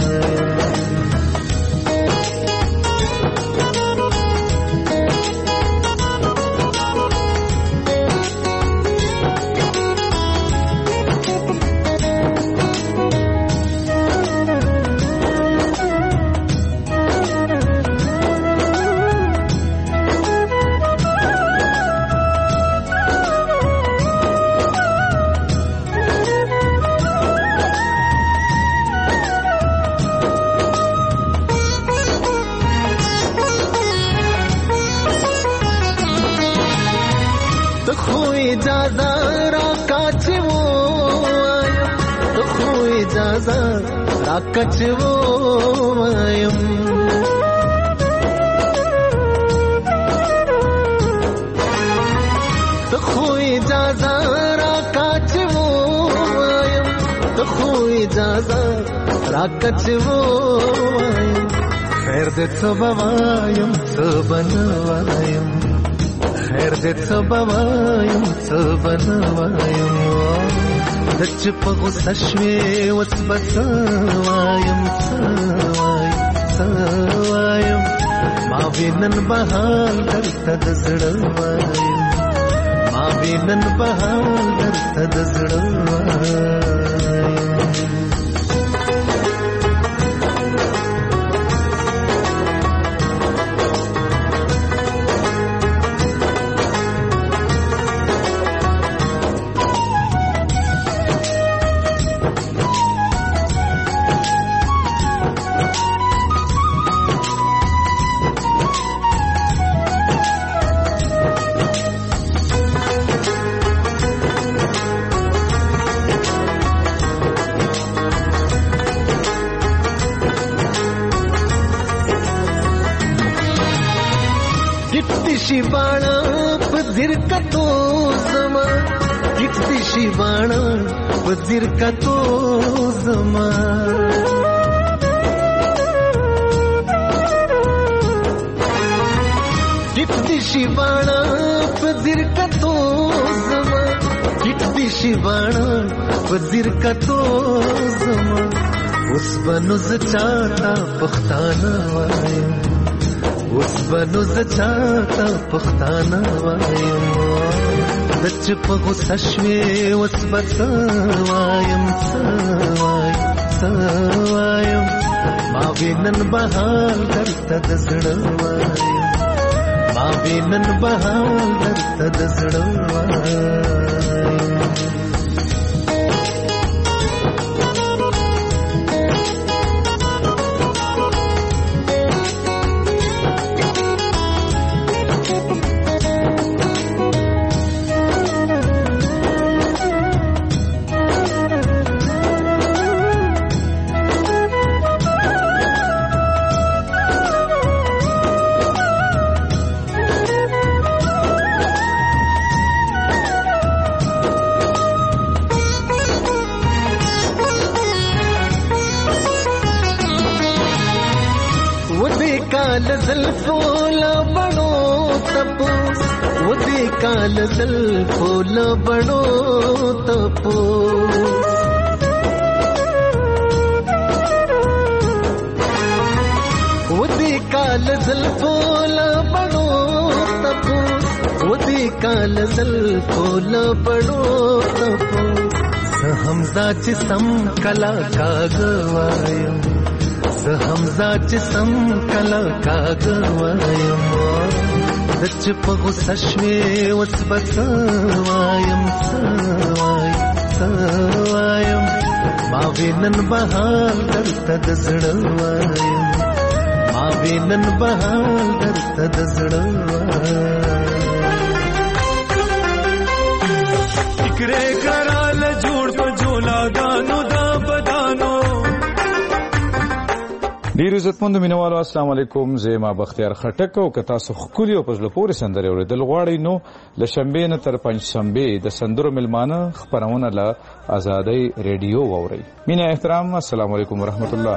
کچو وایم ته خو اجازه را کچو وایم، ته خو اجازه را کچو وایم، خیر دې څه بوایم څه بنوایم، خیر دې څه بوایم څه بنوایم، د چې په غوسه شوې اوس به څه وایم څه وایم، ما وینن بهال درته د زړه وایم، ما وینن بهال درته د زړه وایم. शिबाणा पदिर का तो जमा, कितनी शिबाणा पदिर का तो जमा, कितनी शिबाणा وزیر کتو زما کټ دی شیوانا وزیر کتو زما اوس بنو زچاتا پښتانه وایم اوس بنو زچاتا پښتانه وایم دچ په غوسه شوې اوس بس وایم وایم ما وینن بهال درته د زړه وایم ما وینن بهال درته د زړه وایم کال زلفو لبړو تپوس ودی کال زلفو لبړو تپوس ودی کال زلفو لبړو تپوس حمزه چې سم کلا کاغوایم حمزه چې سم کلا کاغوایم دچ په غوسه شوې اوس بس وایم وایم ما وینن بهال درته د زړه وایم ما وینن بهال درته د زړه وایم فکرې کړه جوړ په جولاګانو دا بدانو ډیر عزتمند مینوالو السلام علیکم زما بختیار خټک او که تاسو خولي او پزله پورې سندره اوریدل غواړئ نو ل شنبه نه تر پنځشنبه د سندرو ملمانه خبرونه له آزادۍ ریډیو ووري مینه احترام السلام علیکم ورحمت الله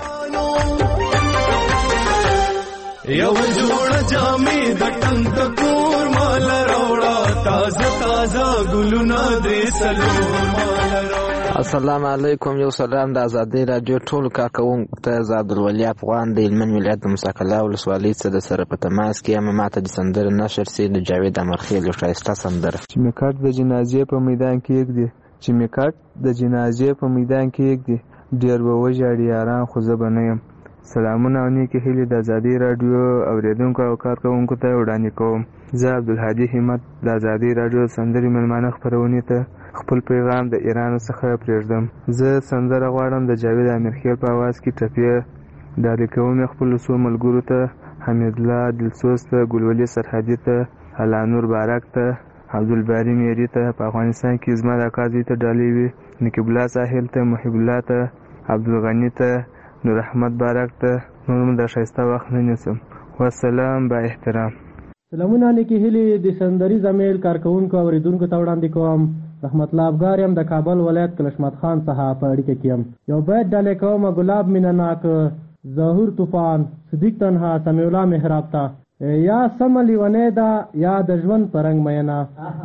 یو جوړ جامې د ټنګ کور مال راوړا تازه تازه ګلونه دې سلور مال راوړا السلام علیکم یو سلام د آزادۍ رادیو ټول کارکوونکو ته زه عبدالولي افغان د هلمند ولایت د موسی قلعه ولسوالۍ څخه د سره په تماس کې یم ماته د سندرې نشر سي د جاوید امرخیل یو ښایسته سندره چې مې کټ د جنازې په میدان کې یږدي چې مې کټ د جنازې په میدان کې یږدي ډېر به وژاړي یاران خو زه به نه یم سلامونه او نیکې هیلې د آزادۍ رادیو اورېدونکو او کارکوونکو ته وړاندې کوم زه عبدالهادي همت د آزادۍ رادیو سندرې مېلمانه خپرونې ته خپل پیغام د ایران څخه پرېږدم زه سندره غواړم د جاوید امیرخیل په اواز کې ټپې ډالۍ کوم خپلو څو ملګرو ته حمیدالله دلسوز ته ګلولي سرحدي ته الله نور بارک ته عبدالباري میري ته په افغانستان کې زما د اکا زوی ته ډالۍ وي نقیب الله ساحل ته محب الله ته عبدالغني ته نور احمد بارک ته نور د ښایسته وخت نه نیسم والسلام با احترام سلامونه نیکې هیلې د سندریز امیل کارکوونکو اوریدونکو ته وړاندې کوم رحمت الله افګار یم د کابل ولایت کلشمت خان څخه په اړیکه کې یم یو بیت ډالۍ کوم ګلاب مینه ناک ظهور طوفان صدیق تنها سمیع الله محراب ته یا سم لیونې دا یا د ژوند پرنګ مینا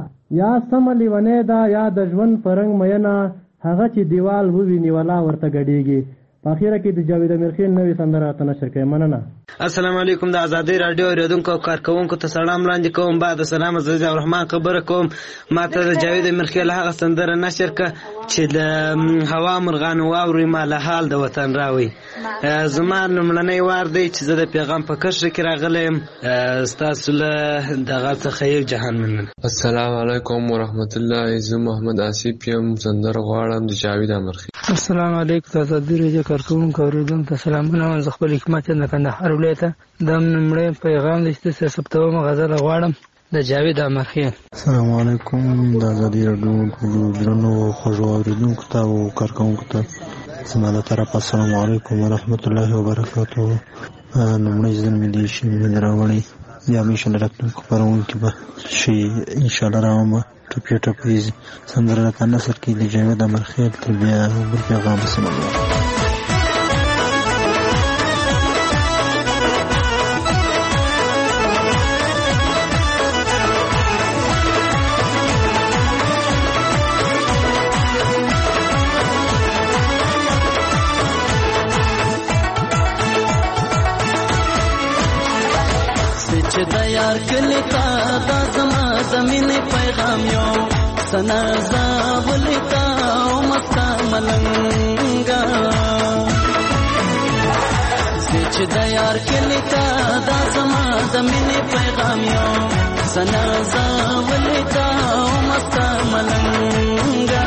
یا سم لیونې دا یا د ژوند پرنګ مینا هغه چې دیوال وویني ولا ورته غړيږي په اخیره کې د جاوید امیرخیل نوې سندره ته نشر کوي مننه السلام علیکم د آزادۍ رادیو اوریدونکو او کارکوونکو ته سلام وړاندې کوم بعد سلام عزیز الرحمن خبره کوم ماته د جاوید امیرخیل هغه سندره نشر ک چې د هوا مرغان واوري مال حال د وطن راوي زما لمړنۍ وار دی چې زه د پیغام په کشر کې راغلم ستاسو له دغه څخه یو جهان مننه السلام علیکم ورحمت الله زه محمد آصف یم سندره غواړم د جاوید امیرخیل السلام علیکم د آزادۍ رادیو کارکوونکو اوریدونکو ته سلامونه وایم زه خپل حکمت د کندهار ولایت د نمړې پیغام د ثبتوم غزل غواړم د جاوید امیرخیل السلام علیکم د آزادۍ رادیو درنو خوږو اوریدونکو ته او کارکوونکو ته زما له طرفه السلام علیکم ورحمت الله وبرکاته نمړې ځل مې دې شي مې راوړی یا مې شل راتلونکو خپرونکي به شي انشاءالله راوړم ټپې ټپې سندره راته نثر کې د جاوید امیرخیل تر بیا بل پیغام سلام یار کلی تا دا زما زمینې پیغام یو سنا زاولتا او مستا ملنګا چې د یار کلی تا دا زما زمینې پیغام یو سنا زاولتا او مستا ملنګا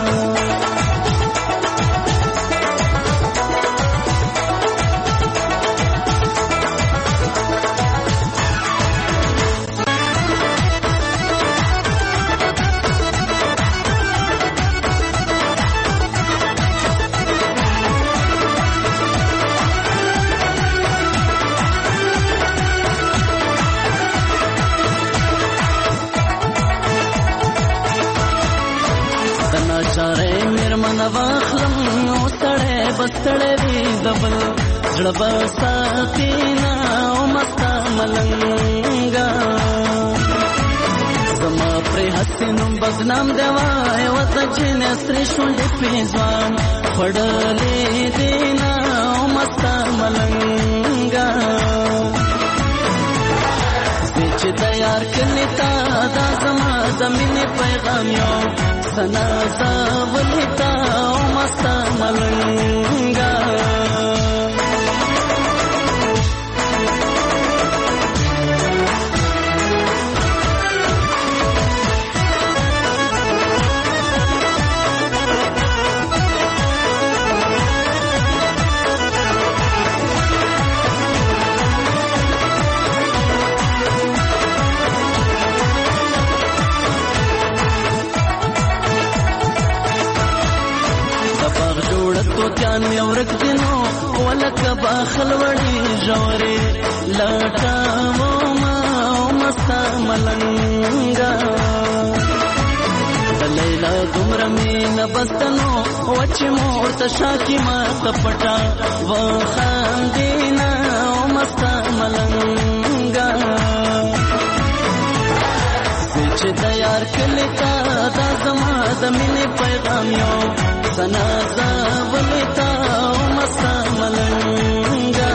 چاره میرمن واخلم او ستړی بستړی وي دبل زړه بساتینا او مستا ملنګا زما پرې حسینم بدنام دیوای وته چې نستری شونډې پیزوان پړلې دینا او مستا ملنګا چې د یار کلی تا دا زما زمینې پیغام یو سنا زاولتا او مستا ملنګا توتیان می ورک دینو ولکه باخل وړي جوړې لټاو ما مستا ملنګا د لیلا دومره مینه بستنو وچ مور ته شاکی ما تپټا و خاندینا مستا ملنګا چې د یار کلی تا دا زما د مینې پیغام یو سنا زاولتا او مستا ملنګا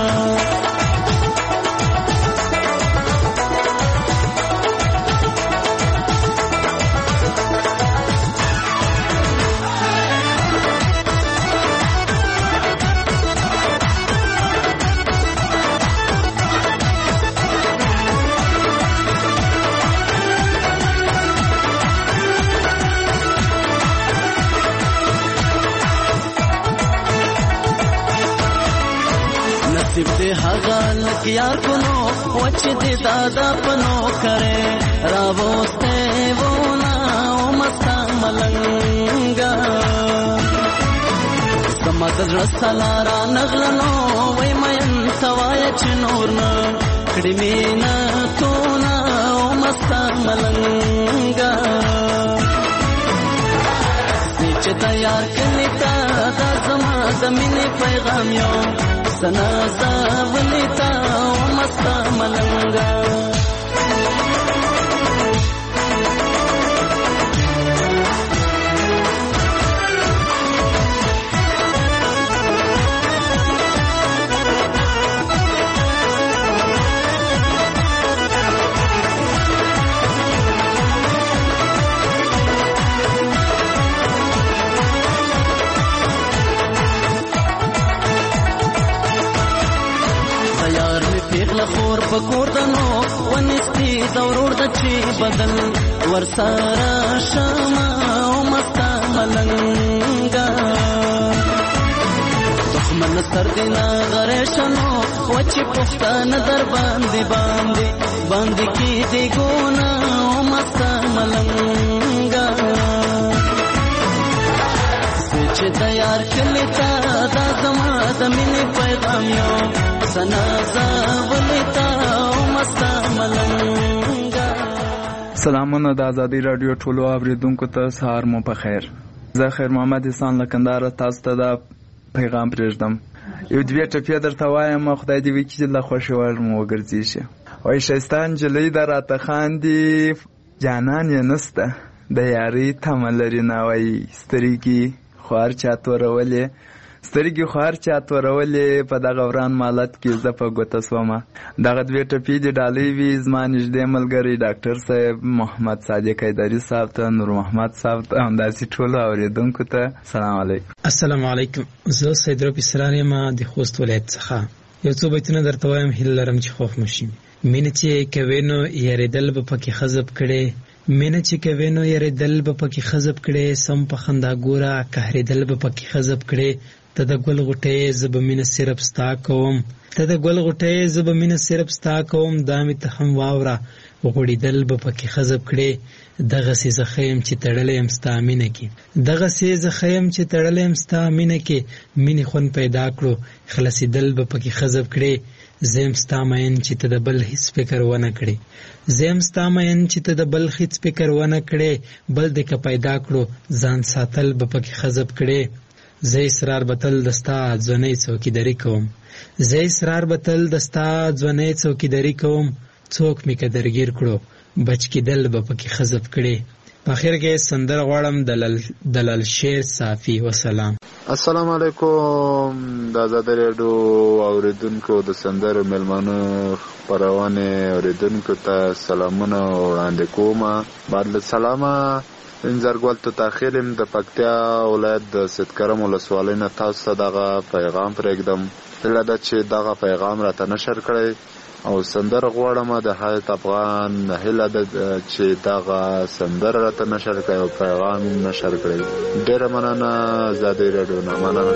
نصیب دې هغه لک یار کونو وچ دې دادا پنو کرے راوسته ونا او مستا ملنګا سمات رسلارا نغلنو وای مین سوای چ نور نه کړي مینا تو نا او مستا ملنګا چې د یار کلی تا دا زما زمینې پیغام یو سنا زاولتا او مستا ملنګا پیغله خور پکور دنو ونستی دورور د چی بدل ورسارا شما او مستا ملنګا دښمن سر دینا غریشنو وچ پښتان در باندې باندې باندې کی دی ګونا او مستا ملنګا چې د یار کلی تا دا زما د مینې پیغام یو سنا زاولتا او مستا ملنګا سلامونه د ازادي رادیو ټولو اوریدونکو ته سهار مو په خیر. زه خیر محمد احسان له کندهار تاسو ته دا پیغام پرېږدم. یو دوه ټپې درته وایم خدای دې وکړي چې له خوښې وړ مو وګرځي شه. وای ښایسته نجلۍ ده راته خاندي جانان یې نسته د یارۍ تمه لري نه وایي سترګې خوار چا تورولې سترګې خو هر چا تورولې په دغه وران مالت کې زه په ګوته سومه. دغه دوې ټپې دې ډالۍ وي زما نږدې ملګری ډاکټر صاحب محمد صادق حیدري صاحب ته، نور محمد صاحب ته، همداسې ټولو اورېدونکو ته سلام علیکم. السلام علیکم. زه سید رب اسرار یم د خوست ولایت څخه. یو څو بیتونه درته وایم، هیله لرم چې خوښ مو شي. مینه چې کوې نو یارېدل به پکې خزب کړې، مینه چې کوې نو یارېدل به پکې خزب کړې، سم په خندا ګوره قهرېدل به پکې خزب کړې. ته د ګل غوټۍ زه به مینه صرف ستا کوم، ته د ګل غوټۍ زه به مینه صرف ستا کوم، دا مې ته هم واوره غوړېدل به پکې خزب کړې. دغسې زه ښه یم چې تړلی یم ستا مینه کې، دغسې زه ښه یم چې تړلی یم ستا مینه کې. مینې خوند پیدا کړو خلاصېدل به پکې خزب کړې. زه یم ستا مین چې ته د بل هېڅ فکر ونه کړې، زه یم ستا مین چې ته د بل هېڅ فکر ونه کړې. بل دې که پیدا کړو ځان ساتل به پکې خزب کړې. زه اصرار به تل د ستا ځوانۍ څوکیداري کوم، زه اصرار به تل د ستا ځوانۍ څوکیداري کوم. څوک مې که درګیر کړو بچ کېدل به پکې خزب کړې. په اخر کې سندره غواړم دلال شیر صافي. وسلام. السلام علیکم. د آزادۍ راډیو اوریدونکو د سندرو میلمانو خپرونې اوریدونکو ته سلامونه وړاندې کوم. بعد له سلامه انزرګل ته تاخیرم د پکتیا ولایت د سیدکرم ولسوالۍ نه تاسو ته دغه پیغام پرېږدم. هیله ده چې دغه پیغام راته نشر کړئ او سندره غواړم د حیات افغان هیله ده چې دغه سندره راته نشر کړئ او پیغام نشر کړئ. ډېره مننه. آزادۍ راډیو نه مننه.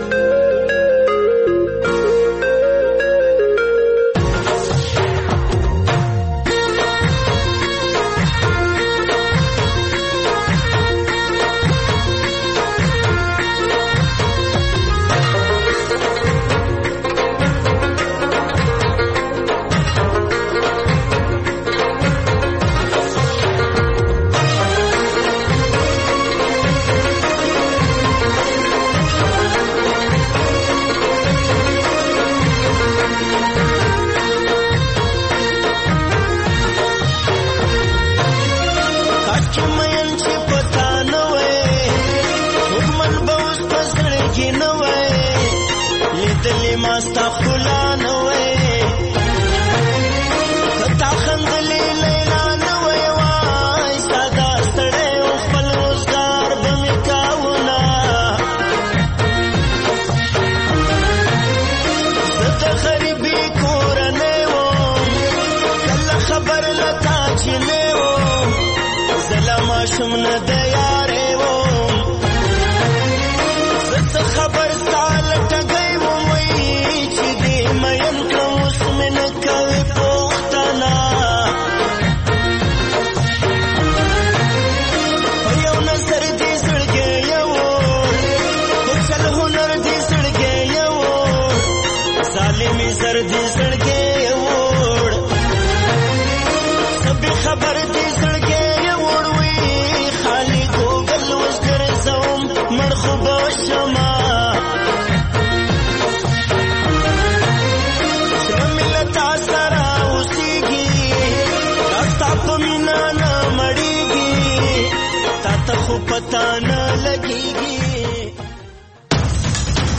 خبر لتا چې نه و زلما شم نه